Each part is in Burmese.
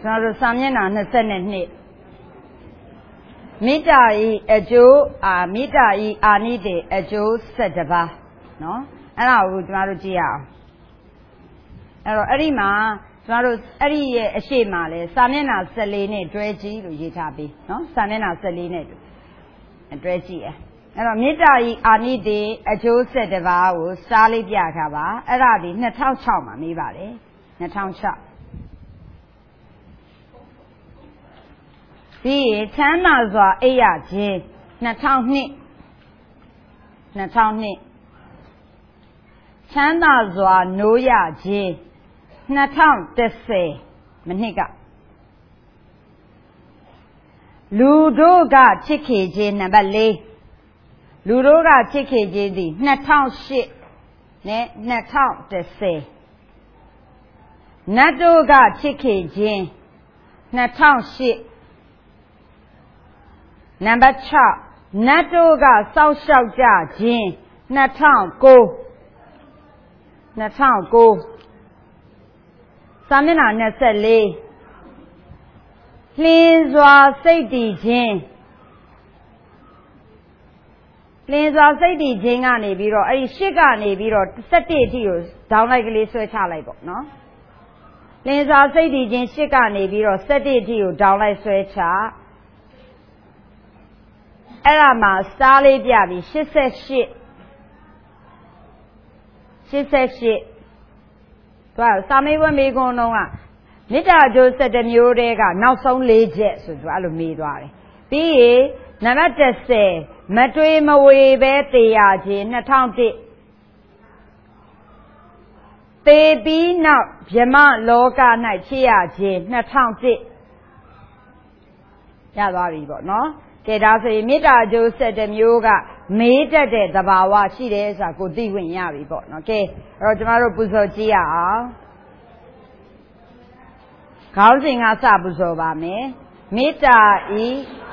ကျွန်တော်တို့စာမျက်နှာ22မေတ္တာဤအကျိုးမေတ္တာဤအာနိသင်အကျိုး7ပါးနော်အဲ့ဒါကိုကျွန်တော်တို့ကြည့်ရအောင်အဲ့တော့အဲ့ဒီမှာကျွန်တော်တို့အဲ့ဒီရဲ့အရှိမလဲစာမျက်နှာ14နဲ့တွဲကြည့်လို့ရေးထားပြီးနော်စာမျက်နှာ14နဲ့တွဲကြည့်အဲ့တော့မေတ္တာဤအာနိသင်အကျိုး7ပါးကိုစားလေးပြထားပါအဲ့ဒါဒီ2006မှာမေးပါတယ်2006ပြီးရင်ချမ်းသာစွာအိပ်ရခြင်း2002ချမ်းသာစွာနိုးရခြင်း2010မနှစ်ကလူတို့ကချစ်ခင်ခြင်းနံပါတ်4လူတို့ကချစ်ခင်ခြင်းသည်2008နဲ့2010နတ်တို့ကချစ်ခင်ခြင်း2008နံပါတ်6နတ်တို့ကစောက်ရှောက်ကြခြင်း2009စာမျက်နှာ24လင်းစွာစိတ်တည်ခြင်းလင်းစွာစိတ်တည်ခြင်းကနေပြီးတော့အဲ့ဒီ8ကနေပြီးတော့17အထိကိုဒေါင်းလိုက်ကလေးဆွဲချလိုက်ပေါ့နော်လင်းစွာစိတ်တည်ခြင်း8ကနေပြီးတော့17အထိကိုဒေါင်းလိုက်ဆွဲချအဲ့ဒါမှာစားလေးပြပြီး88သူကစာမေးပွဲမေးခွန်းတော့ကမေတ္တာအကျိုး7မျိုးတည်းကနောက်ဆုံး4ချက်ဆိုသူအဲ့လိုမေးသွားတယ်ပြီးရင်နံပါတ်10မတွေးမဝေပဲတေရခြင်း2001သေပြီးနောက်ဗြဟ္မလောက၌ဖြစ်ရခြင်း2001ရသွားပြီပေါ့နော်ကဲဒါဆိုရင်မေတ္တာအကျိုး7မျိုးကမေးတတ်တဲ့သဘာဝရှိတယ်ဆိုတာကိုသိဝင်ရပြီပေါ့နော်ကဲအဲ့တော့ကျမတို့ပူဇော်ကြည့်ရအောင်ခေါင်းစဉ်ကစပူဇော်ပါမယ်မေတ္တာဤ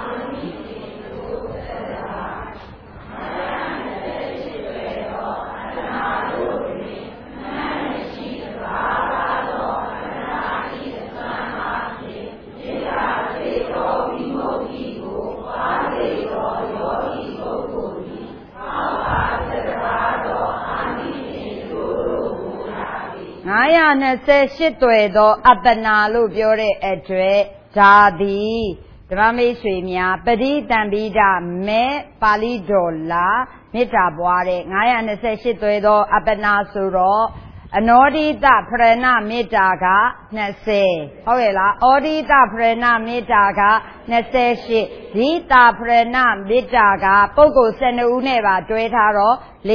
928တွယ်သောအပ္ပနာလို့ပြောတဲ့အတွက်ဒါသည်ဓမ္မမိတ်ဆွေများပရိတံပိဒမဲပါဠိတော်လာမေတ္တာပွားတဲ့928တွယ်သောအပ္ပနာဆိုတော့အနောဒိတဖရဏမေတ္တာက20ဟုတ်ရဲ့လားဩဒိတဖရဏမေတ္တာက28ဒီတာဖရဏမေတ္တာကပုဂ္ဂိုလ်12ဦးနဲ့ပါတွဲထားတော့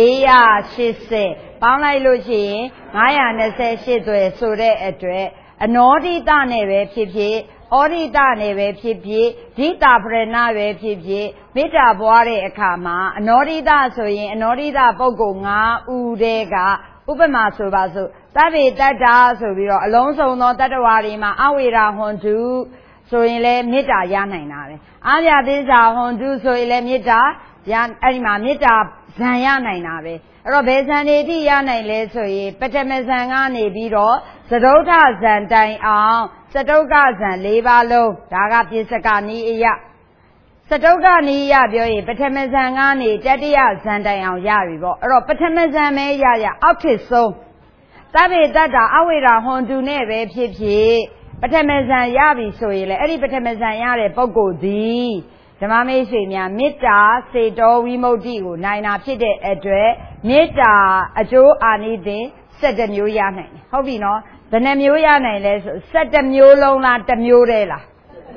480ပေါင်းလိုက်လို့ရှိရင်928တွယ်ဆိုတဲ့အတွက်အနောဒိတနဲ့ပဲဖြစ်ဖြစ်ဩဒိတနဲ့ပဲဖြစ်ဖြစ်ဒီတာဖရဏပဲဖြစ်ဖြစ်မေတ္တာပွားတဲ့အခါမှာအနောဒိတဆိုရင်အနောဒိတပုဂ္ဂိုလ်5ဦးတည်းကဥပမာဆိုပါစို့သဗ္ဗေတ္တာဆိုပြီးတော့အလုံးစုံသောတတ္တဝါတွေမှာအဝေရာဟွန်တုဆိုရင်လည်းမေတ္တာရနိုင်တာပဲအာရသစ္စာဟွန်တုဆိုရင်လည်းမေတ္တာရအဲ့ဒီမှာမေတ္တာဇံရနိုင်တာပဲအဲ့တော့ဘယ်ဇံတွေတိရနိုင်လဲဆိုရင်ပထမဇံကနေပြီးတော့သဒုဋ္ဌဇံတိုင်အောင်စတုက္ကဇံ4ပါးလုံးဒါကပိစကနီအယစတုက္ကနီယပြောရင်ပထမဇံကနေတတိယဇံတိုင်အောင်ရပြီပေါ့အဲ့တော့ပထမဇံပဲရအောက်ထစ်ဆုံးသဗ္ဗေတ္တာအဝေရာဟွန်တုနဲ့ပဲဖြစ်ဖြစ်ပထမဇံရပြီဆိုရင်လေအဲ့ဒီပထမဇံရတဲ့ပုဂ္ဂိုလ်သည်ဓမ္မမိတ်ဆွေများမေတ္တာစေတောဝိမု ക്തി ကိုနိုင်တာဖြစ်တဲ့အတွက်မေတ္တာအကျိုးအာနိသင်7မျိုးရနိုင်တယ်ဟုတ်ပြီနော်ဘယ်နှမျိုးရနိုင်လဲဆို7မျိုးလုံးလား1မျိုးတည်းလား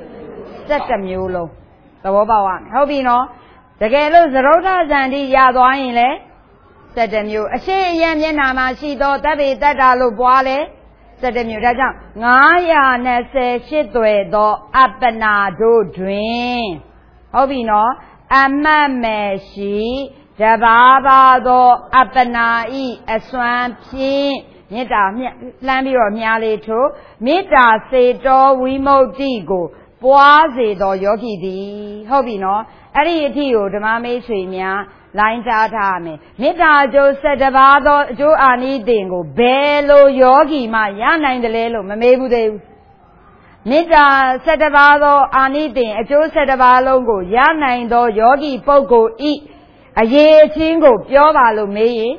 7မျိုးလုံးသဘောပေါက်ရမယ်ဟုတ်ပြီနော်တကယ်လို့သရုဋ္ဌဇံတိရသွားရင်လေ7မျိုးအရှိအယံမျက်နှာမှာရှိသောသဗ္ဗေတ္တာလို့ပွားလဲ7မျိုးဒါကြောင့်928တွယ်သောအပ္ပနာတို့တွင်ဟုတ်ပြီနော်အမတ်မဲ့ရှိတဘာဘာသောအပ္ပနာဤအစွမ်းဖြင့်မေတ္တာလှမ်းပြီးတော့မြားလေးထို့မေတ္တာစေတောဝိမု ക്തി ကိုပွားစေသောယောဂီသည်ဟုတ်ပြီနော်အဲ့ဒီအထီကိုဓမ္မမိတ်ဆွေများလိုင်းကြားထားမယ်မေတ္တာအကျိုး7ပါးသောအကျိုးအာနိသင်ကိုဘယ်လိုယောဂီမှရနိုင်တယ်လဲလို့မမေးဘူးသေးဘူးမေတ္တာ17ပါးသောအာနိသင်အကျိုး17ပါးလုံးကိုရနိုင်သောယောဂီပုဂ္ဂိုလ်ဤအရေးအချင်းကိုပြောပါလို့မေးရင်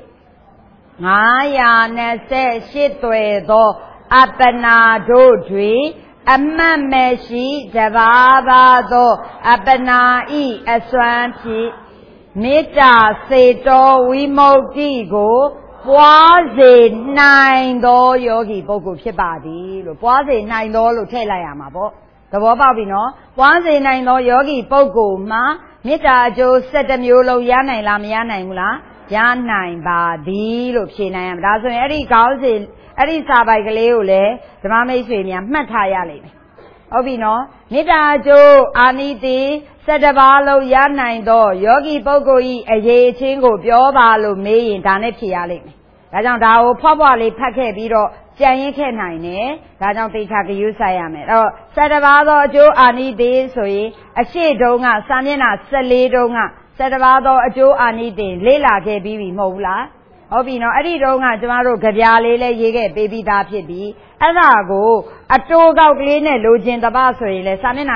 928သွယ်သောအပ္ပနာတို့တွင်အမှတ်မရှိတပါးပါသောအပ္ပနာဤအစွမ်းဖြင့်မေတ္တာစေတောဝိမု ക്തി ကိုပွားစေနိုင်သောယောဂီပုဂ္ဂိုလ်ဖြစ်ပါသည်လို့ပွားစေနိုင်သောလို့ထည့်လိုက်ရမှာပေါ့သဘောပေါက်ပြီနော်ပွားစေနိုင်သောယောဂီပုဂ္ဂိုလ်မှာမေတ္တာအကျိုး17မျိုးလုံးရနိုင်လားမရနိုင်ဘူးလားရနိုင်ပါသည်လို့ဖြေနိုင်ရမှာဒါဆိုရင်အဲ့ဒီခေါင်းစဉ်အဲ့ဒီစာပိုက်ကလေးကိုလည်းဓမ္မမိတ်ဆွေများမှတ်ထားရလိမ့်မယ်ဟုတ်ပြီနော်မေတ္တာအကျိုးအာနိသင်17ပါးလုံးရနိုင်သောယောဂီပုဂ္ဂိုလ်ဤအရေးအချင်းကိုပြောပါလို့မေးရင်ဒါနဲ့ဖြေရလိမ့်မယ်ဒါကြောင့်ဒါကိုဖွားလေးဖတ်ခဲ့ပြီးတော့ကြံရင်ခဲ့နိုင်တယ်ဒါကြောင့်သိချာဂရုစိုက်ရမယ်အဲ့တော့17ပါးသောအကျိုးအာနိသင်ဆိုရင်အရှိတုံးကစာမျက်နှာ14တုံးက17ပါးသောအကျိုးအာနိသင်လေ့လာခဲ့ပြီးပြီမဟုတ်ဘူးလားဟုတ်ပြီနော်အဲ့ဒီတုန်းကကျမတို့ကြပြလေးလဲရေးခဲ့ပေးပြီးသားဖြစ်ပြီးအဲ့ဒါကိုအတိုးကောက်ကလေးနဲ့လိုချင်တပတ်ဆိုရင်လဲစာမျက်နှာ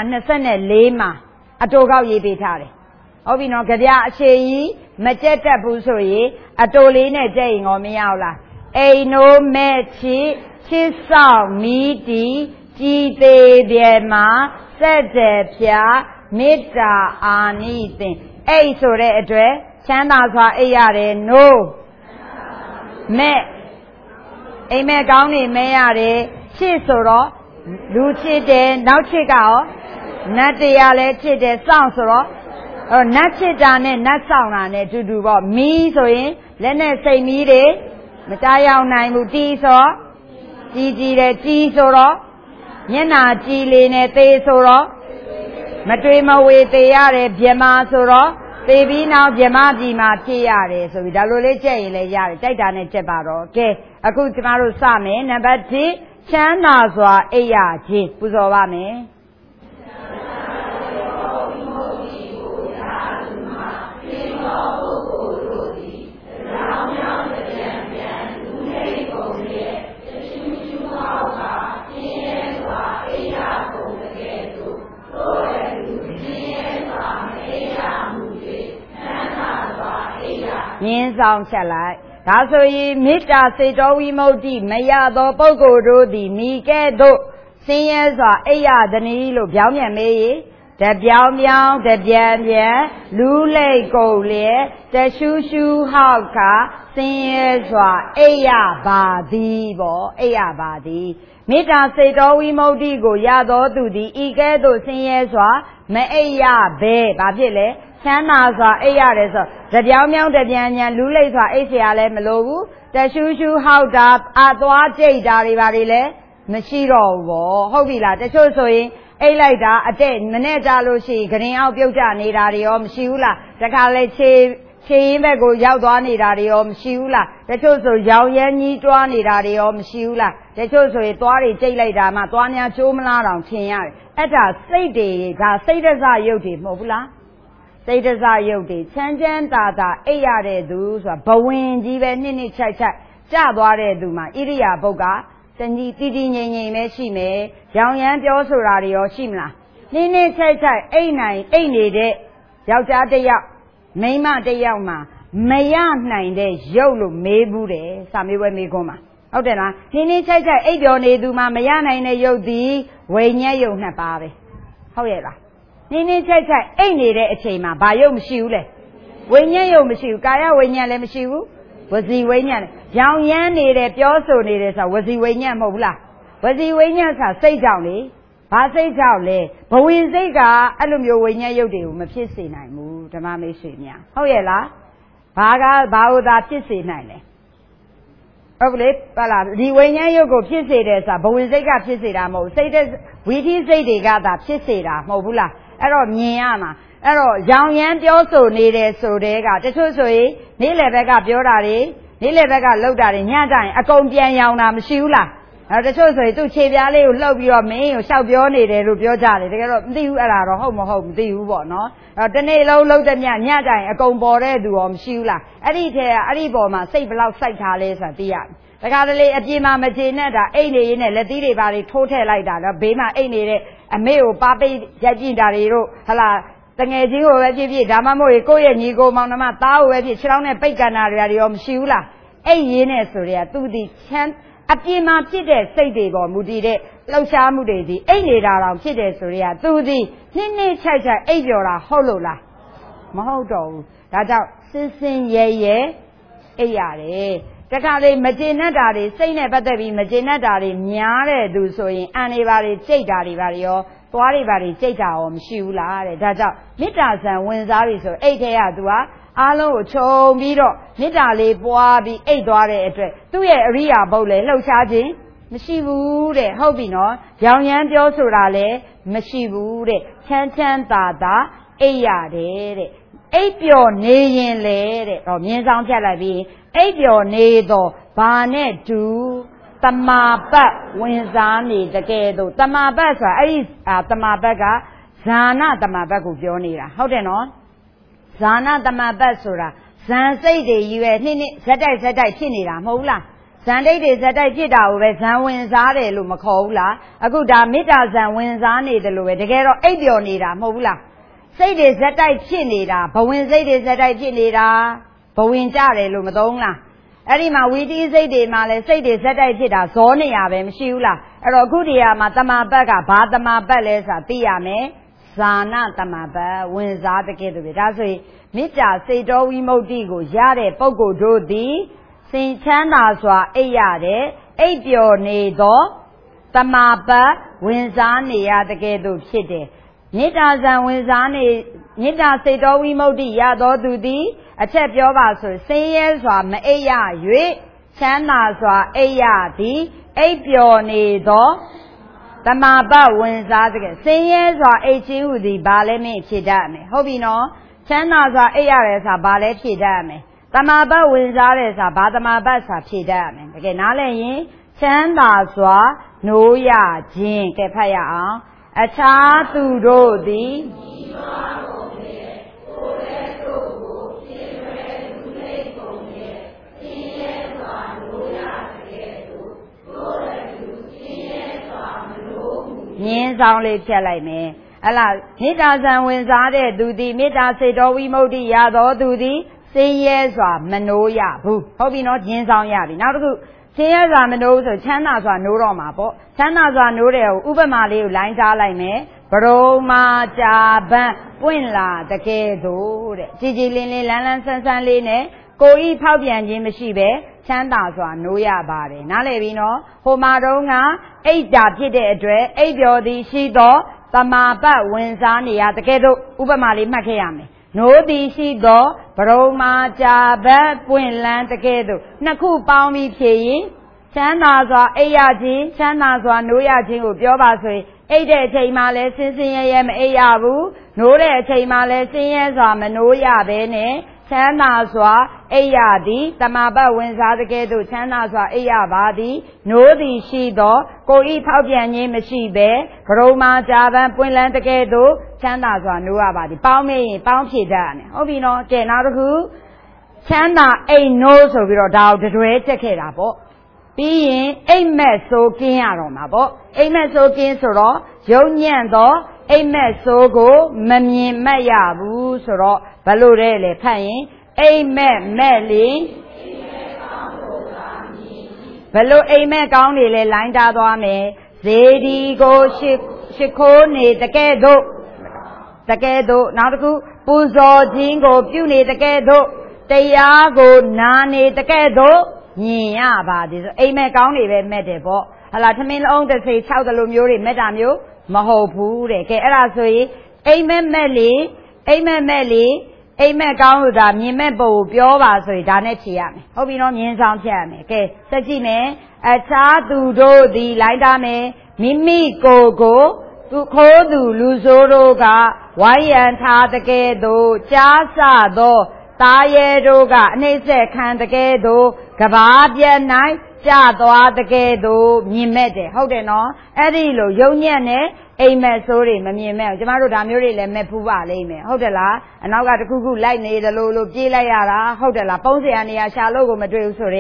24မှာအတိုးကောက်ရေးပေးထားတယ်ဟုတ်ပြီနော်ကြပြအခြေကြီးမကြက်တတ်ဘူးဆိုရင်အတိုးလေးနဲ့ကြက်ရင်ရောမရဘူးလားအိမ်နိုးမဲ့ချစ်ဆောင်မီတီကြည်သေးတယ်မှာစက်တယ်ဖြာမေတ္တာအာနိသင်အိတ်ဆိုတဲ့အတွက်ချမ်းသာစွာအိပ်ရတယ်နိုးမဲ့အိမ်မက်ကောင်းနေမဲရတယ်ချစ်ဆိုတော့လူချစ်တယ်နောက်ချစ်ကရောနတ်တရားလည်းချစ်တယ်စောင့်ဆိုတော့နတ်ချစ်တာနဲ့နတ်ဆောင်တာနဲ့တူတူပေါ့မီးဆိုရင်လက်နဲ့စိတ်မီးတွေမတားရောက်နိုင်ဘူးတီးဆိုကြီးတယ်ကြီးဆိုတော့မျက်နာကြည်လေးနဲ့သေးဆိုတော့မတွေးမဝေသေးရတယ်ဗြဟ္မာဆိုတော့သေပြီးနောက်ဗြဟ္မာပြည်မှာဖြစ်ရတယ်ဆိုပြီးဒါလိုလေးကြက်ရင်လည်းရတယ်ကြိုက်တာနဲ့ကြက်ပါတော့ကဲအခုကျမတို့စမယ်နံပါတ်1ချမ်းသာစွာအိပ်ရခြင်းပူဇော်ပါမယ်မြင်းဆောင်ချက်လိုက်ဒါဆိုရင်မေတ္တာစေတောဝိမု ക്തി မရသောပုဂ္ဂိုလ်တို့သည်မိကဲ့သို့ဆင်းရဲစွာအိပ်ရသည်လို့ပြောင်းပြန်မေးရင်တပြောင်းပြောင်းတပြန်ပြန်လူးလိတ်ကုန်လျက်တရှူးရှူးဟောက်ခါဆင်းရဲစွာအိပ်ရပါသည်ပေါ့အိပ်ရပါသည်မေတ္တာစေတောဝိမု ക്തി ကိုရသောသူသည်ဤကဲ့သို့ဆင်းရဲစွာမအိပ်ရဘဲဘာဖြစ်လဲချမ်းသာစွာအိပ်ရတယ်ဆိုတပြောင်းပြောင်းတပြန်ပြန်လူးလိတ်စွာအိပ်เสียလည်းမလိုဘူးတရှူးရှူးဟောက်တာအသွားကြိတ်တာတွေဘာတွေလဲမရှိတော့ဘူးပေါ့ဟုတ်ပြီလားတချို့ဆိုရင်အိပ်လိုက်တာအတဲ့မနဲ့ကြလို့ရှိရင်ဂရင်အောက်ပြုတ်ကျနေတာတွေရောမရှိဘူးလားတခါလဲခြေရင်းဘက်ကိုရောက်သွားနေတာတွေရောမရှိဘူးလားတချို့ဆိုရောင်ရမ်းကြီးတွားနေတာတွေရောမရှိဘူးလားတချို့ဆိုရင်သွားတွေကြိတ်လိုက်တာမှသွားများကျိုးမလားတောင်ထင်ရတယ်အဲ့ဒါစိတ်တွေဒါစိတ်ဒဇရုပ်တွေမဟုတ်ဘူးလားစိတ်ဒဇရုပ်တွေချမ်းချမ်းသာသာအိပ်ရတဲ့သူဆိုတာဘဝင်ကြီးပဲနှစ်ချိုက်ကျသွားတဲ့သူမှာဣရိယာပုတ်ကတညီတီတီငိမ့်ငိမ့်ပဲရှိမယ်ရောင်ရမ်းပြောဆိုတာတွေရောရှိမလားနှစ်ချိုက်အိပ်နေတဲ့ယောက်ျားတစ်ယောက်မိန်းမတစ်ယောက်မှာမရနိုင်တဲ့ရုပ်လို့မေးဘူးတယ်စာမေးပွဲမေးခွန်းမှာဟုတ်တယ်လားနှစ်ချိုက်အိပ်ပျော်နေသူမှာမရနိုင်တဲ့ရုပ်သည်ဝိညာဉ်ရုပ်နှစ်ပါးပဲဟုတ်ရဲ့လားနှစ်ချိုက်အိပ်နေတဲ့အချိန်မှာဘာရုပ်မရှိဘူးလဲဝိညာဉ်ရုပ်မရှိဘူးကာယဝိညာဉ်လည်းမရှိဘူးဝစီဝိညာဉ်ရောင်ရမ်းနေတယ်ပြောဆိုနေတယ်ဆိုဝစီဝိညာဉ်မဟုတ်ဘူးလားဝစီဝိညာဉ်ဆိုစိတ်ကြောင့်လေဘာစိတ်ကြောင့်လဲဘဝင်စိတ်ကအဲ့လိုမျိုးဝိညာဉ်ရုပ်တွေကိုမဖြစ်စေနိုင်ဘူးဓမ္မမိတ်ဆွေများဟုတ်ရဲ့လားဘာလို့သာဖြစ်စေနိုင်လဲဟုတ်လေဟုတ်လားဒီဝိညာဉ်ရုပ်ကိုဖြစ်စေတယ်ဆိုတာဘဝင်စိတ်ကဖြစ်စေတာမဟုတ်စိတ်တဲ့ဝိသိစိတ်တွေကသာဖြစ်စေတာမဟုတ်ဘူးလားအဲ့တော့မြင်ရမှာအဲ့တော့ရောင်ရမ်းပြောဆိုနေတယ်ဆိုတဲ့ကတချို့ဆိုရင်နေ့လယ်ဘက်ကပြောတာတွေနေ့လယ်ဘက်ကလှုပ်တာတွေညကြရင်အကုန်ပြန်ရောင်တာမရှိဘူးလားအဲ့တချို့ဆိုရင်သူ့ခြေပြားလေးကိုလှုပ်ပြီးတော့မင်းကိုရှောက်ပြောနေတယ်လို့ပြောကြတယ်တကယ်တော့မသိဘူးအဲ့ဒါတော့ဟုတ်မဟုတ်မသိဘူးပေါ့နော်အဲ့တနေ့လုံးလှုပ်တဲ့ညကြရင်အကုန်ပေါ်တဲ့သူရောမရှိဘူးလားအဲ့ဒီထဲအဲ့ဒီပေါ်မှာစိတ်ဘလောက်စိုက်ထားလဲဆိုတာသိရတယ်တခါတလေအပြေမှာမကျေနပ်တာအိတ်နေရင်းနဲ့လက်သီးတွေပါတွေထိုးထည့်လိုက်တာတော့ဘေးမှာအိတ်နေတဲ့အမေကိုပါပိတ်ရိုက်ကြည့်တာတွေတို့ဟလာတငယ်ချင်းကိုပဲဖြစ်ဖြစ်ဒါမှမဟုတ်ကိုယ့်ရဲ့ညီကိုမောင်နှမသားကိုပဲဖြစ်ခြေထောက်နဲ့ပိတ်ကန်တာတွေရောမရှိဘူးလားအိတ်ရင်းနဲ့ဆိုရဲသူဒီချမ်းအပြေမှာဖြစ်တဲ့စိတ်တွေပေါ်မူတည်တဲ့လှုပ်ရှားမှုတွေဒီအိတ်နေတာတောင်ဖြစ်တယ်ဆိုရဲသူဒီနှင်းချိုက်အိတ်ပြော်တာဟုတ်လို့လားမဟုတ်တော့ဘူးဒါကြောင့်စင်ရဲရဲအိတ်ရတယ်တခါလေမကျေနပ်တာတွေစိတ်နဲ့ပတ်သက်ပြီးမကျေနပ်တာတွေများတဲ့သူဆိုရင်အန်တွေပါတွေကြိတ်တာတွေပါရောသွားတွေပါတွေကြိတ်တာရောမရှိဘူးလားတဲ့ဒါကြောင့်မေတ္တာဆံဝင်စားပြီဆိုအိတ်ထဲကသူကအားလုံးကိုခြုံပြီးတော့မေတ္တာလေးပွားပြီးအိတ်သွားတဲ့အတွက်သူ့ရဲ့အရိယာပုတ်လေလှုပ်ရှားခြင်းမရှိဘူးတဲ့ဟုတ်ပြီနော်ရောင်ရမ်းပြောဆိုတာလည်းမရှိဘူးတဲ့ချမ်းချမ်းသာသာအိတ်ရတယ်တဲ့အိပ်ပျော်နေရင်လေတဲ့ဟောမြင်းဆောင်ဖြတ်လိုက်ပြီးအိပ်ပျော်နေတော့ဘာနဲ့တူတမာပတ်ဝင်စားနေတကယ်တော့တမာပတ်ဆိုတာအဲ့ဒီတမာပတ်ကဇာနာတမာပတ်ကိုပြောနေတာဟုတ်တယ်နော်ဇာနာတမာပတ်ဆိုတာဇန်စိတ်တွေကြီးပဲနှစ်ဇက်တိုက်ဖြစ်နေတာမဟုတ်ဘူးလားဇန်တိတ်တွေဇက်တိုက်ဖြစ်တာကိုပဲဇန်ဝင်စားတယ်လို့မခေါ်ဘူးလားအခုဒါမေတ္တာဇန်ဝင်စားနေတယ်လို့ပဲတကယ်တော့အိပ်ပျော်နေတာမဟုတ်ဘူးလားစိတ်တွေဇက်တိုက်ဖြစ်နေတာဘဝင်စိတ်တွေဇက်တိုက်ဖြစ်နေတာဘဝင်ကြတယ်လို့မသုံးလားအဲ့ဒီမှာဝီတိစိတ်တွေမှာလဲစိတ်တွေဇက်တိုက်ဖြစ်တာဇောနေရပဲမရှိဘူးလားအဲ့တော့အခုတရားမှာတမာပတ်ကဘာတမာပတ်လဲဆိုတာသိရမယ်ဇာနာတမာပတ်ဝင်စားတကယ်လို့ပဲဒါဆိုရင်မေတ္တာစေတောဝိမု ക്തി ကိုရတဲ့ပုဂ္ဂိုလ်တို့သည်စင်ချမ်းသာစွာအိပ်ရတယ်အိပ်ပျော်နေသောတမာပတ်ဝင်စားနေရတကယ်လို့ဖြစ်တယ်မေတ္တာဇံဝင်စားနေမေတ္တာစေတောဝိမု ക്തി ရသောသူသည်အချက်ပြောပါဆိုဆင်းရဲစွာမအိပ်ရ၍ချမ်းသာစွာအိပ်ရသည်အိပ်ပျော်နေသောတမာပတ်ဝင်စားတကယ်ဆင်းရဲစွာအိပ်ခြင်းဟူသည်ဘာလဲမင်းဖြေတတ်မယ်ဟုတ်ပြီနော်ချမ်းသာစွာအိပ်ရတယ်ဆိုတာဘာလဲဖြေတတ်မယ်တမာပတ်ဝင်စားတယ်ဆိုတာဘာတမာပတ်ဆိုတာဖြေတတ်ရမယ်တကယ်နားလည်ရင်ချမ်းသာစွာနိုးရခြင်းကဲဖတ်ရအောင်အခြားသူတို့သည်မြင်းဆောင်လေးဖြတ်လိုက်မယ်ဟလာမေတ္တာဇံဝင်စားတဲ့သူသည်မေတ္တာစေတောဝိမု ക്തി ရသောသူသည်စင်ရဲစွာမနိုးရဘူးဟုတ်ပြီနော်မြင်းဆောင်ရပြီနောက်တစ်ခုစင်ရဲစွာမနိုးဆိုချမ်းသာစွာနိုးတော့မှာပေါ့ချမ်းသာစွာနိုးတယ်ဥပမာလေးကိုလိုင်းထားလိုက်မယ်ဘရုံမာကြာပန်းပွင့်လာတကယ်တော့တဲ့ကြည်ကြည်လင်းလင်းလန်းလန်းဆန်းဆန်းလေးနဲ့ကိုယ်ဤဖောက်ပြန်ခြင်းမရှိပဲချမ်းသာစွာနိုးရပါတယ်နားလည်ပြီနော်ဟိုမှာတော့ကအိတ်တာဖြစ်တဲ့အတွက်အိပ်ပျော်သည်ရှိသောတမာပတ်ဝင်စားနေရတကယ်တော့ဥပမာလေးမှတ်ခဲ့ရမယ်နိုးသည်ရှိသောဘရုံမာကြာပန်းပွင့်လန်းတကယ်တော့နှစ်ခုပေါင်းပြီးဖြည့်ရင်ချမ်းသာစွာအိပ်ရခြင်းချမ်းသာစွာနိုးရခြင်းကိုပြောပါဆိုရင်အိပ်တဲ့အချိန်မှလည်းစင်ရဲရဲမအိပ်ရဘူးနိုးတဲ့အချိန်မှလည်းစင်ရဲစွာမနိုးရဘဲနဲ့ချမ်းသာစွာအိပ်ရသည်တမာပတ်ဝင်စားတကယ်သို့ချမ်းသာစွာအိပ်ရပါသည်နိုးသည်ရှိသောကိုယ်ဤဖောက်ပြန်ခြင်းမရှိပဲဘရုံမာကြာပန်းပွင့်လန်းတကယ်သို့ချမ်းသာစွာနိုးရပါသည်ပေါင်းမေးရင်ပေါင်းဖြည့်တတ်ရတယ်ဟုတ်ပြီနော်ကဲနောက်တစ်ခုချမ်းသာအိမ်နိုးဆိုပြီးတော့ဒါကိုတွဲချက်ခဲ့တာပေါ့ပြီးရင်အိမ်မက်ဆိုကင်းရတော့မှာပေါ့အိမ်မက်ဆိုကင်းဆိုတော့ယုံညံ့သောအိမ်မက်ဆိုကိုမမြင်မက်ရဘူးဆိုတော့ဘယ်လိုလဲလေဖတ်ရင်အိမ်မက်မဲ့လေဘယ်လိုအိမ်မက်ကောင်းနေလဲလိုင်းတားသွားမယ်ဇေဒီကိုရှိခိုးနေတကယ်တော့နောက်တစ်ခုပူဇော်ခြင်းကိုပြုနေတကယ်တော့တရားကိုနာနေတကယ်တော့မြင်ရပါသည်ဆိုအိမ်မက်ကောင်းနေပဲမက်တယ်ပေါ့ဟလာသမင်းလုံးတစ်စိ6တလူမျိုးတွေမက်တာမျိုးမဟုတ်ဘူးတဲ့ကဲအဲ့ဒါဆိုရင်အိမ်မက်မဲ့လေအိမ်မက်ကောင်းလို့ဒါမြင်မဲ့ပုံကိုပြောပါဆိုရင်ဒါနဲ့ဖြေရမယ်ဟုတ်ပြီနော်မြင်းဆောင်ဖြတ်ရမယ်ကဲဆက်ကြည့်မယ်အခြားသူတို့သည်လိုက်တာမယ်မိမိကိုသူခိုးသူလူဆိုးတို့ကဝိုင်းရန်ထားတကယ်သို့ကြားဆသောတာရဲတို့ကအနှိမ့်ဆက်ခံတကယ်သို့ကဘာပြတ်၌ကြသွားတကယ်သို့မြင်မဲ့တယ်ဟုတ်တယ်နော်အဲ့ဒီလိုယုံညံ့တဲ့အိမ်မက်ဆိုးတွေမမြင်မဲ့ကျမတို့ဒါမျိုးတွေလည်းမဲ့ဖူးပါလိမ့်မယ်ဟုတ်တယ်လားအနောက်ကတခုခုလိုက်နေတယ်လို့ပြေးလိုက်ရတာဟုတ်တယ်လားပုံးစရာနေရာရှာလို့ကိုမတွေ့ဘူးဆိုတော့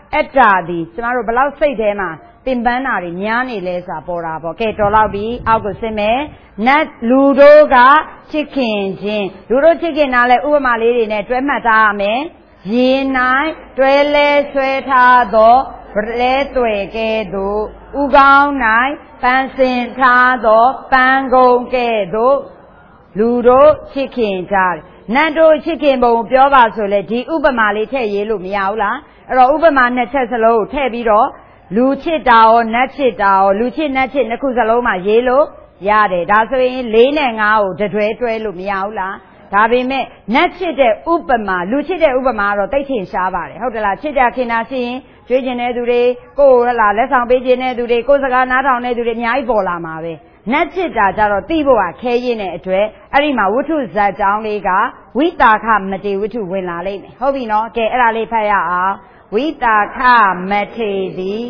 အဲ့တာဒီကျမတို့ဘလောက်စိတ်ထဲမှာပင်ပန်းတာတွေများနေလဲဆိုတာပေါ်တာပေါ့ကဲတော်လောက်ပြီအောက်ကိုစစ်မယ်နတ်လူတို့ကချစ်ခင်ခြင်းလူတို့ချစ်ခင်တာလဲဥပမာလေးတွေနဲ့တွဲမှတ်ထားရမယ်ရေ၌တွဲလဲဆွဲထားသောလဲသွဲကဲ့သို့ဥကောင်း၌ပန်းစင်ထားသောပန်းကုံကဲ့သို့လူတို့ချစ်ခင်ကြတယ်နတ်တို့ချစ်ခင်ပုံပြောပါဆိုလေဒီဥပမာလေးထည့်ရေးလို့မရဘူးလားအဲ့တော့ဥပမာနှစ်ချက်စလုံးကိုထည့်ပြီးတော့လူချစ်တာရောနတ်ချစ်တာရောလူချစ်နတ်ချစ်နှစ်ခုစလုံးမှာရေးလို့ရတယ်ဒါဆိုရင်4နဲ့5ကိုတွဲလို့မရဘူးလားဒါပေမဲ့နတ်ချစ်တဲ့ဥပမာလူချစ်တဲ့ဥပမာကတော့တိတ်ထင်ရှားပါတယ်ဟုတ်တယ်လားချစ်တဲ့ခင်တာရှိရင်ကျွေးကျင်တဲ့သူတွေကိုဟလာလက်ဆောင်ပေးခြင်းတဲ့သူတွေကိုစကားနားထောင်တဲ့သူတွေအများကြီးပေါ်လာမှာပဲနတ်ချစ်တာကြတော့သိဖို့ကခဲရင်းတဲ့အတွက်အဲ့ဒီမှာဝတ္ထုဇာတ်ကြောင်းလေးကဝိတာခမတေဝတ္ထုဝင်လာလိမ့်မယ်ဟုတ်ပြီနော်ကဲအဲ့ဒါလေးဖတ်ရအောင်ဝိတာခမထေသည်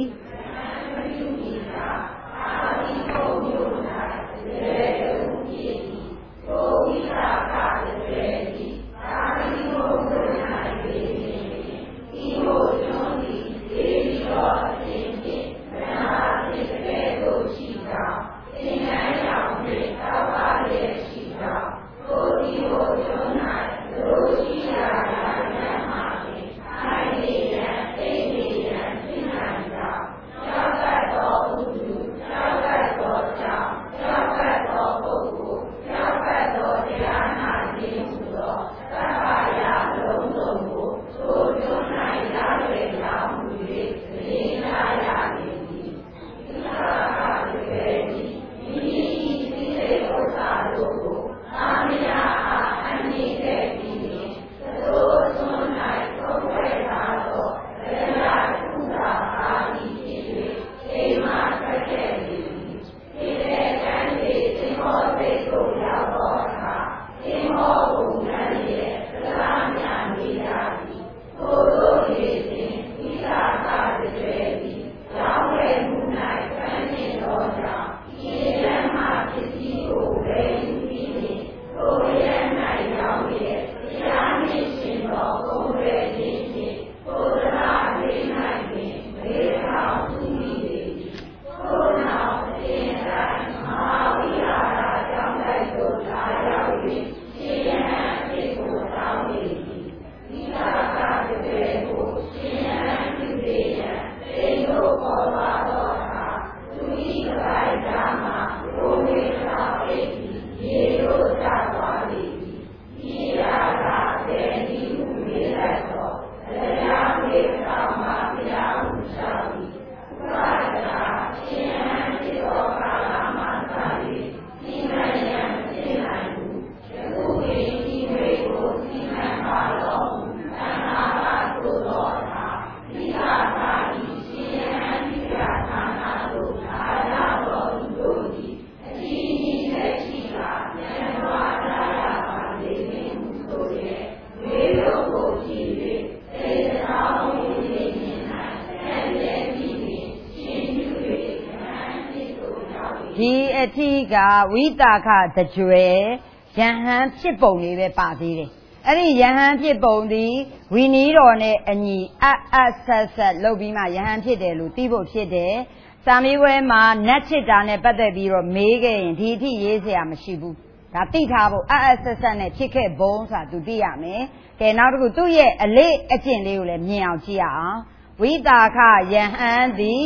ဒီအထိကဝိတာခတကြွယ်ယဟန်ဖြစ်ပုံလေးပဲပါသေးတယ်အဲ့ဒီယဟန်ဖြစ်ပုံသည်ဝီနီးတော်နဲ့အညီဆက်လုပ်ပြီးမှယဟန်ဖြစ်တယ်လို့သိဖို့ဖြစ်တယ်စာမေးပွဲမှာနတ်ချစ်တာနဲ့ပတ်သက်ပြီးတော့မေးခဲ့ရင်ဒီအထိရေးစရာမရှိဘူးဒါသိထားဖို့ဆက်နဲ့ဖြစ်ခဲ့ဘုံဆိုတာသူသိရမယ်ကဲနောက်တစ်ခုသူ့ရဲ့အလေးအကျင့်လေးကိုလည်းမြင်အောင်ကြည့်ရအောင်ဝိတာခယဟန်သည်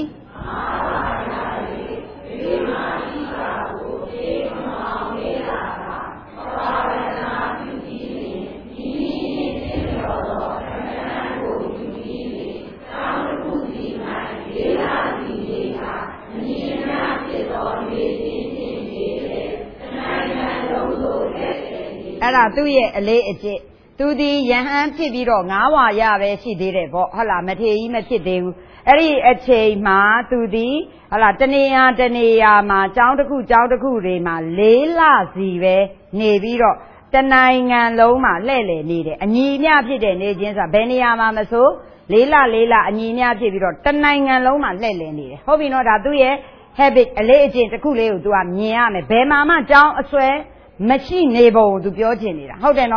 အဲ့ဒါသူ့ရဲ့အလေးအကျင့်သူဒီယဟန်ဖြစ်ပြီးတော့9ဝါရပဲရှိသေးတယ်ပေါ့ဟုတ်လားမထေကြီးမဖြစ်သေးဘူးအဲ့ဒီအချိန်မှာသူဒီဟုတ်လားတနေရာမှာကျောင်းတစ်ခုတွေမှာ4လစီပဲနေပြီးတော့တနိုင်ငံလုံးမှာလှည့်လည်နေတယ်အညီအမျှဖြစ်တဲ့နေချင်းဆိုတာဘယ်နေရာမှာမဆို4လအညီအမျှဖြစ်ပြီးတော့တနိုင်ငံလုံးမှာလှည့်လည်နေတယ်ဟုတ်ပြီနော်ဒါသူ့ရဲ့ habit အလေးအကျင့်တစ်ခုလေးကိုသူကမြင်ရမယ်ဘယ်မှာမှကျောင်းအစွဲမရှိနေပုံကိုသူပြောချင်နေတာဟုတ်တယ်နော်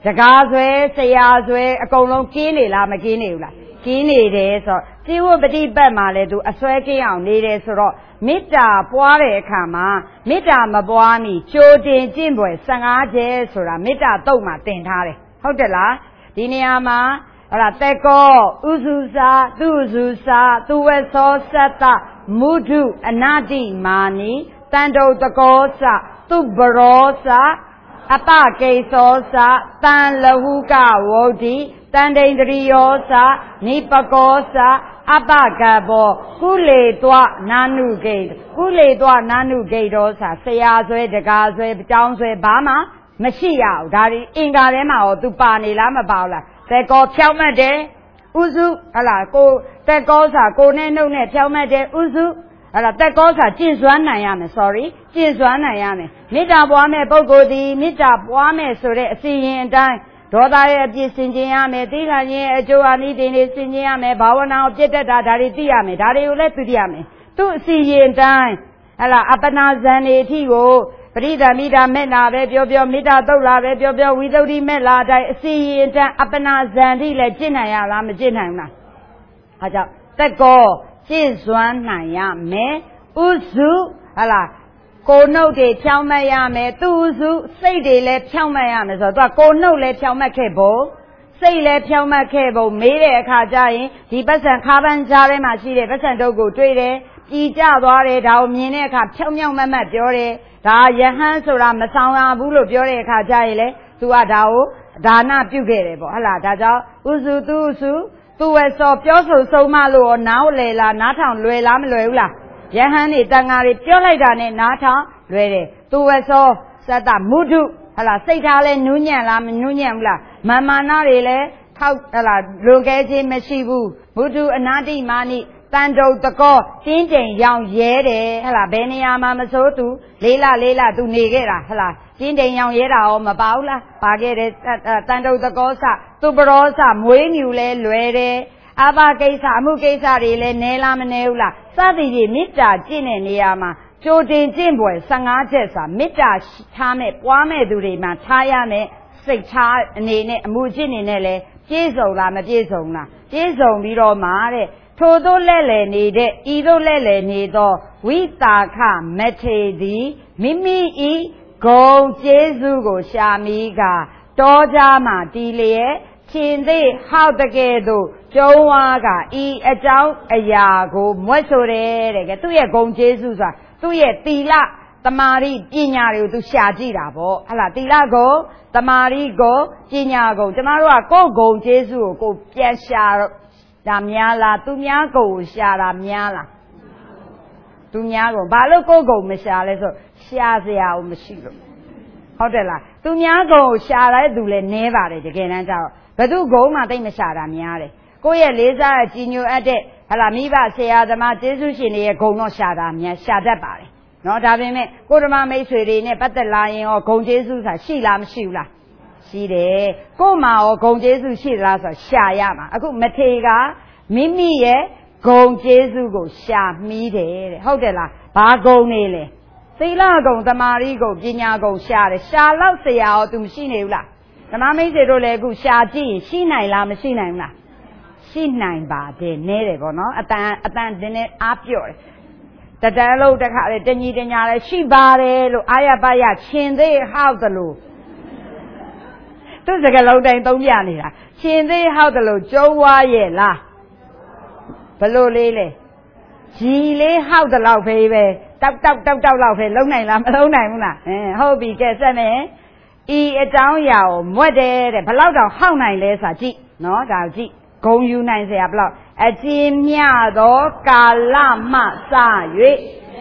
တကားဆွဲဆရာဆွဲအကုန်လုံးကင်းနေလားမကင်းနေဘူးလားကင်းနေတယ်ဆိုတော့ဇီဝပฏิပတ်မှာလည်းသူအစွဲကင်းအောင်နေတယ်ဆိုတော့မေတ္တာပွားတဲ့အခါမှာမေတ္တာမပွားမီကြိုတင်ကျင့်ပွဲ15ကျဲဆိုတာမေတ္တာတုတ်မှာတင်ထားတယ်ဟုတ်တယ်လားဒီနေရာမှာအဲ့ဒါတက်ကောဥစုစာသူစုစာသူဝေသောသတ္တမုဒုအနာတိမာနိတန်တုတ်တကောစသူဘရောစအပကိသောစတန်လဟုကဝုဒ္ဓိတန်ဒိန္ဒရိယောစနိပကောစအပကဘောကုလေတွနာနုဂိတ်ကုလေတွနာနုဂိတ်တော်စာဆရာဆွဲတကားဆွဲကြောင်းဆွဲဘာမှမရှိရဘူးဒါဒီအင်္ဂါထဲမှာရောသူပါနေလားမပါဘူးလားသက်ကောဖြောင်းမှတ်တယ်ဥစုဟလာကိုသက်ကောစာကိုနဲ့နှုတ်နဲ့ဖြောင်းမှတ်တယ်ဥစုဟလာသက်ကောစာကျင့်စွမ်းနိုင်ရမယ် sorry ကျင့်စွမ်းနိုင်ရမယ်မေတ္တာပွားမဲ့ပုဂ္ဂိုလ်သည်မေတ္တာပွားမဲ့ဆိုတဲ့အစီရင်အတိုင်းဒေါသရဲ့အပြစ်ဆင်ခြင်ရမယ်သီလရဲ့အကျိုးအနိသင်တွေဆင်ခြင်ရမယ်ဘာဝနာကိုပြည့်တတ်တာဒါတွေသိရမယ်ဒါတွေကိုလည်းသိရမယ်သူ့အစီရင်တိုင်းဟလာအပနာဇန်တွေအထိကိုပရိဒါမိတာမဲ့လာပဲပြောပြောမေတ္တာတုတ်လာပဲပြောပြောဝိသုဒ္ဓိမဲ့လာတိုင်းအစီရင်တိုင်းအပနာဇန်ထိလည်းကျင့်နိုင်ရလားမကျင့်နိုင်ဘူးလားအဲကြောင့်သက်ကောကျင့်စွမ်းနိုင်ရမယ်ဥစုဟလာကိုနှုတ်တွေဖြောင်းမှတ်ရမယ်သူ့စုစိတ်တွေလည်းဖြောင်းမှတ်ရမယ်ဆိုတော့သူကကိုနှုတ်လည်းဖြောင်းမှတ်ခဲ့ဖို့စိတ်လည်းဖြောင်းမှတ်ခဲ့ဖို့မေးတဲ့အခါကျရင်ဒီပတ်စံခါပန်းကြားထဲမှာရှိတဲ့ပတ်စံတုတ်ကိုတွေ့တယ်ပြည်ကျသွားတယ်ဒါကိုမြင်တဲ့အခါဖြောင်းဖြောင်းမှတ်မှတ်ပြောတယ်ဒါယဟန်ဆိုတာမဆောင်ရဘူးလို့ပြောတဲ့အခါကျရင်လေသူကဒါကိုဒါနပြုခဲ့တယ်ပေါ့ဟလားဒါကြောင့်ဥစုသူဥစုသူဝဲစောပြောဆိုဆုံးမလို့ရောနားလေလားနားထောင်လွယ်လားမလွယ်ဘူးလားယဟန်နေတန်ဃာတွေပြောလိုက်တာနဲ့နားထောင်လွယ်တယ်သူဝဲစောသတ္တမုဒုဟလားစိတ်ထားလဲနူးညံ့လားမနူးညံ့ဘူးလားမာနတွေလည်းထောက်ဟလားလွန်ကဲခြင်းမရှိဘူးမုဒုအနာတိမာနိတန်တုတ်တကောတင်းကျိန်ရောင်ရဲတယ်ဟလားဘယ်နေရာမှာမစိုးသူလေးလသူနေခဲ့တာဟလားတင်းကျိန်ရောင်ရဲတာရောမပါဘူးလားပါခဲ့တယ်တန်တုတ်တကောစသူပရောစမွေးမြူလဲလွယ်တယ်အဘကိစ္စအမှုကိစ္စတွေလဲနဲလားမနဲဘူးလားစသည်ဖြင့်မေတ္တာကျင့်တဲ့နေရာမှာကြိုတင်ကျင့်ပွဲ15ချက်စာမေတ္တာထားမဲ့ပွားမဲ့သူတွေမှာထားရမယ်စိတ်ထားအနေနဲ့အမှုကျင့်နေနဲ့လဲပြည့်စုံလားမပြည့်စုံလားပြည့်စုံပြီးတော့မှတဲ့ထိုသို့လဲ့လေနေတဲ့ဤသို့လဲ့လေနေသောဝိတာခမထေသည်မိမိဤဂုံကျေးဇူးကိုရှာမိကတောကြားမှာတီလျက်ရှင်သေးဟောက်တကယ်သို့ကျုံးဝါကဤအကြောင်းအရာကိုမွဲ့ဆိုတယ်တဲ့ကဲသူ့ရဲ့ဂုံကျေးဇူးဆိုတာသူ့ရဲ့သီလတမာရိပညာတွေကိုသူရှာကြည့်တာပေါ့ဟလားသီလဂုံတမာရိဂုံပညာဂုံကျမတို့ကကိုယ်ဂုံကျေးဇူးကိုပြန်ရှာဒါများလားသူများကိုရှာတာများလားသူများကိုဘာလို့ကိုယ်ကိုမရှာလဲဆိုရှာစရာကိုမရှိလို့ဟုတ်တယ်လားသူများကိုရှာတဲ့သူလည်းနည်းပါတယ်တကယ်တမ်းကျတော့ဘသူကိုမှသိမရှာတာများတယ်ကိုယ့်ရဲ့လေးစားအကြည်ညိုအပ်တဲ့ဟလာမိဘဆရာသမားကျေးဇူးရှင်တွေရဲ့ဂုဏ်တော့ရှာတာများရှာတတ်ပါတယ်နော်ဒါပေမဲ့ကိုဓမ္မမိတ်ဆွေတွေနဲ့ပတ်သက်လာရင်ရောဂုဏ်ကျေးဇူးဆိုတာရှိလားမရှိဘူးလားရှိတယ်ကို့မှာရောဂုဏ်ကျေးဇူးရှိလားဆိုရှာရမှာအခုမထေကမိမိရဲ့ဂုံကျေးဇူးကိုရှာမိတယ်တဲ့ဟုတ်တယ်လားဘာဂုံနေလဲသီလဂုံသမာဓိဂုံပညာဂုံရှာတယ်ရှာလောက်ဆရာရောသူမရှိနေဘူးလားဓမ္မမိတ်ဆွေတို့လည်းအခုရှာကြည့်ရင်ရှိနိုင်လားမရှိနိုင်ဘူးလားရှိနိုင်ပါတယ်နဲတယ်ပေါ့နော်အတန်နည်းနည်းအားပြော့တယ်တတလုံးတခါလေတညီတညာလည်းရှိပါတယ်လို့အာရပါရရှင်သေးဟောက်တယ်လို့သူစကလုံးတိုင်းသုံးပြနေတာရှင်သေးဟောက်တယ်လို့ကျုံးဝါရဲ့လားဘလို့လေးလဲဂျီလေးဟောက်တဲ့လောက်ပဲတောက်လောက်ပဲလုံးနိုင်လားမလုံးနိုင်ဘူးလားဟုတ်ပြီကဲဆက်မယ်ဤအကြောင်းအရာကိုမွက်တယ်တဲ့ဘလောက်တောင်ဟောက်နိုင်လဲဆိုတာကြည့်နော်ဒါကြည့်ဂုံယူနိုင်เสียဘလောက်အကျဉ်းမြသောကာလမှစ၍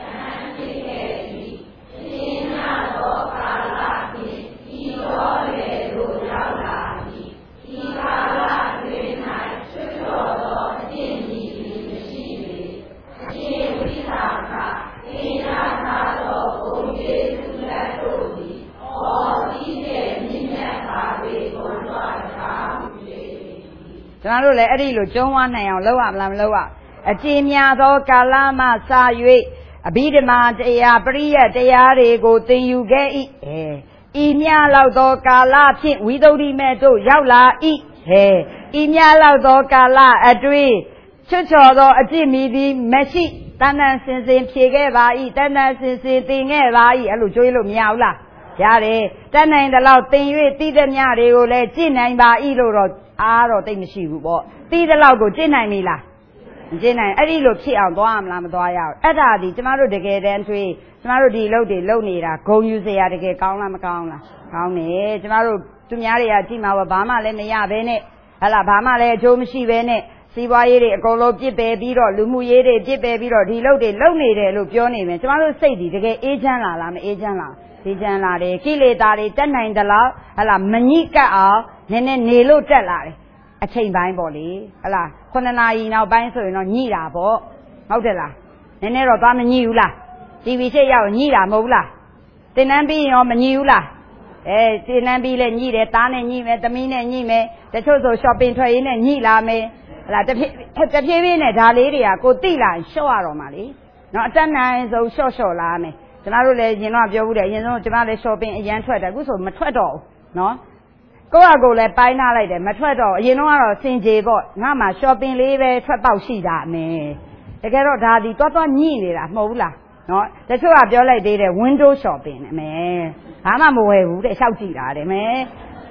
ကျွန်တော်တို့လည်းအဲ့ဒီလိုကျုံးဝနိုင်အောင်လုပ်ရမလားမလုပ်ရအကျဉ်းများသောကာလမှစ၍အဘိဓမ္မာတရားပရိယတ်တရားတွေကိုသင်ယူခဲ့၏ Imya laudo kala pin widodi medo yaula I he Imya laudo kala adwi chuchodo ajimidi meshi Tana sinsin pige vai Tana sinsin tinge vai Alu joilo miaula Yare Tana in the loud thing you did the nyari le Jin and ba ilo aro thing she bought Did the loud go Jin and mila Jin and Eddie look she on Guam Lamadoya Edda the Tomorrow de get entry Tomorrow the low go use the attic Kaula Kauni tomorrow to Maria Jim Alabama let me have in it Alabama le Jomishi Vene See why it go low baby or Lumuyere baby or reloaded lonely look your name tomorrow say the get agent la de Kile Dari 10 the law ala Manika Nene Nelo Tellari a chain buying body ala Konana now buying so no Nira bo Outela Nenero Bama Nula TV say out Nira Mola Tenambi or Manula Tenambi and Nile Tane Nime the Mine Nime the total shopping train and Nila me La the Pavin at Daleria go Tila and show our Mali not 10 nines or show lame Tomorrow you know you know tomorrow shopping again try to go so Matredo no go let buy now like that Matredo you know our Saint J bought Nama shopping leave a trap out see that me the girl daddy got on Nila Mola no the two of your like the window shopping me I'm a more they shout it me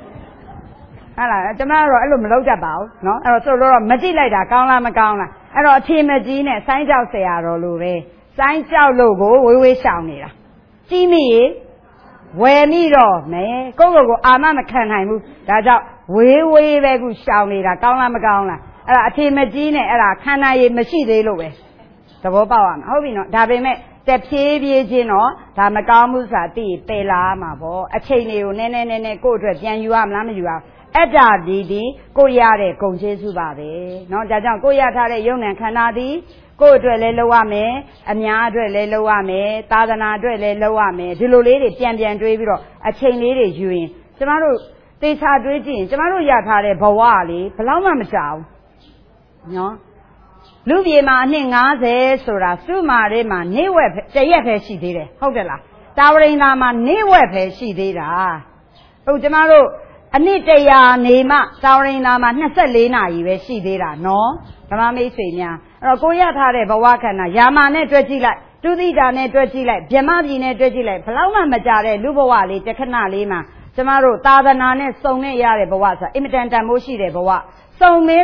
tomorrow I look load about no so Mati like that Kaula I don't team a gene sign out say our Sign out logo, we sound it. See me, where me do, me, go, I'm a canine, that's out, we very good sound it, a Kaula, a team a gene, a canine machine, they look it. The Boba, hoping not, that we met the PV Gino, Tamakamusa, Pela, Mabo, a chain you, nene, go to a you are, Lama you are. Edda Didi, go yare, go Jesu Babe, no, that don't go yatare, young and Canadi. Go to a lelawame, a nyadre lelawame, Tadana dre lelawame, Dilolady, Pian Draviro, a chain lady Juin. Tomorrow, they had drinking, tomorrow yatare, Bawali, Paloma Machau. No? Lubiema Ningaze, Sura, Sumarima, new web, say yes, she did it. Hodela. Taurina, new web, she did. Oh, tomorrow, Anita Nema, Taurina, Nasalina, even she did. No? Tamame Senior. Goya Tare, Bawakana, Yamane Dredgila, Tudida Nedredgila, Jamabi Nedredgila, Paloma Majare, Lubawali, Tekanalima, Tomorrow, Tadanane, Sone Yare Bawasa, Imitant Moshi de Bawa, So me,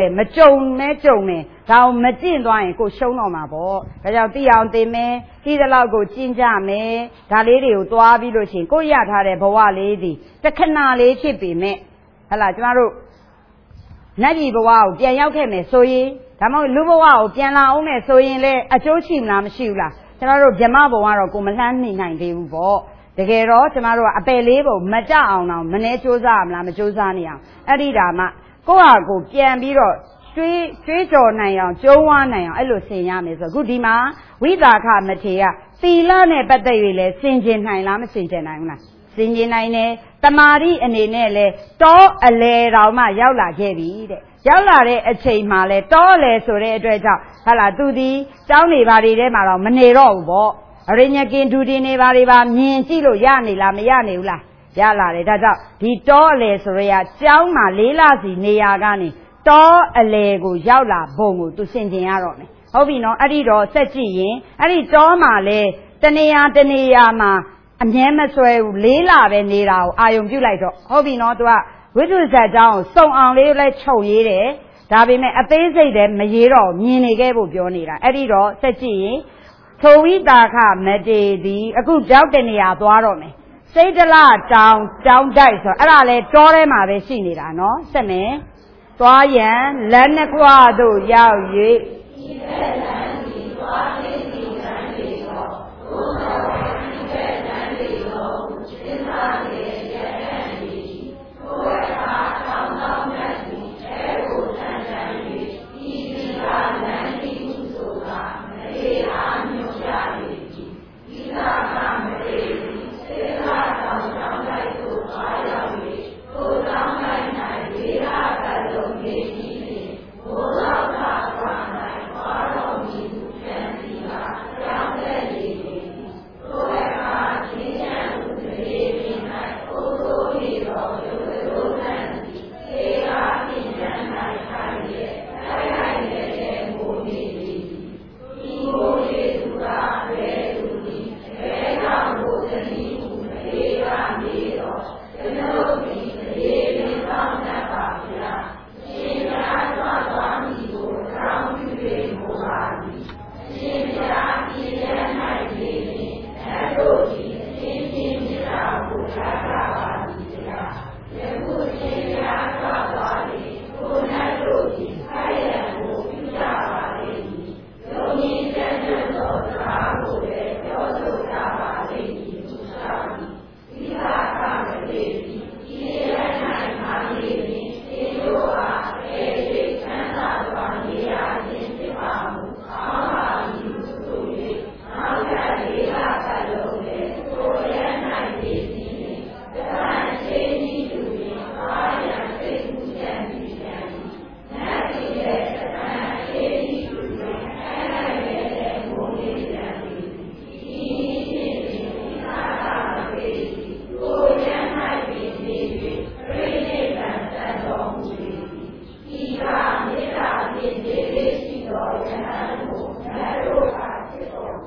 Majome, Thou Majin Dwine, go show no mabo, Kajal Tian de me, Tidalago Jinja me, Daliri, Dwabi Luchin, Goya Tare, Bawa lady, Tekanale Chippy me, Hala Tomorrow. Nadi Bawa, Pianoke, so ye, Tamo Lubawa, Piana Ome, so in le, a Joachim Lam Shula, tomorrow Jamabo, Gomalani 90 Ubo, the Gero, tomorrow a Belebo, Maja, Manechozam, Lamajozania, Adidama, go, Pian Biro, Street or Nayan, Joan Nayan, Elusiam is a good dima, with our car Matia, Silane, but they will sing in Lam Sinjanana. Singing nine, Tamari and Inele, To a le Rama Yaula Jevi, Yaula a chain male, Tole Sore Dredja, Hala Dudi, Johnny Varide Maro, Manero, Bo, Arinakin Dudi Nevariva, Ninsilo Yani, Lamiani, Yala, Dada, the Tole Sorea, Jauma, Lilazi, Neagani, To a lego, Yaula, Bongo, to singing Arone. Hobino, Adido, Sechi, Adi Tomale, Tania Ma. And Yemasway, Lila, and Nira, I am you like Hobby not which was that down, so on like Chow Yere, Dabi me a base them, Mayero, Nini Gable Bionira, Edido, Sechi, so we daka, Mede, a good doubt in the Aduarome. Say the lad down dice, Arale, Torema, Vesinira, no, Seme, Toyen, Lenequado, Yao Ye.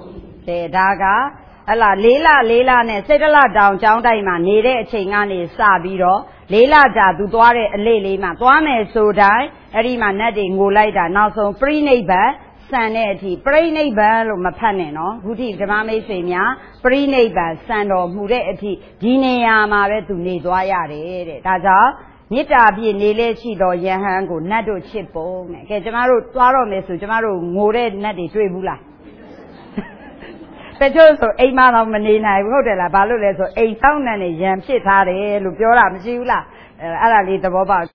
တဲ့ဒါကဟလာလေးလနဲ့စိတ်တလတောင်ကျောင်းတိုက်မှာနေတဲ့အချိန်ကနေစပြီးတော့4လကြာသူသွားတဲ့အလေးလေးမှာသွားမယ်ဆိုတိုင်းအဲ့ဒီမှာနတ်တွေငိုလိုက်တာနောက်ဆုံးပြိနိဗ္ဗာန်စံတဲ့အထိပြိနိဗ္ဗာန်လို့မဖတ်နဲ့နော်ခုထိဓမ္မမိတ်ဆွေများပြိနိဗ္ဗာန်စံတော်မူတဲ့အထိဒီနေရာမှာပဲသူနေသွားရတယ်တဲ့ဒါကြောင့်မေတ္တာပြည့်နေလေရှိတော်ယဟန်ကိုနတ်တို့ချစ်ပုံတဲ့ကဲကျမတို့သွားတော့မယ်ဆိုကျမတို့ငိုတဲ့နတ်တွေတွေ့ဘူးလားတချို့ဆိုအိမ်မတော့မနေနိုင်ဘူးဟုတ်တယ်လားဘာလို့လဲဆိုအိမ်ဆောင်နတ်နဲ့ရံဖြစ်ထားတယ်လို့ပြောတာမရှိဘူးလားအဲ့ဒါလေးသဘောပေါက်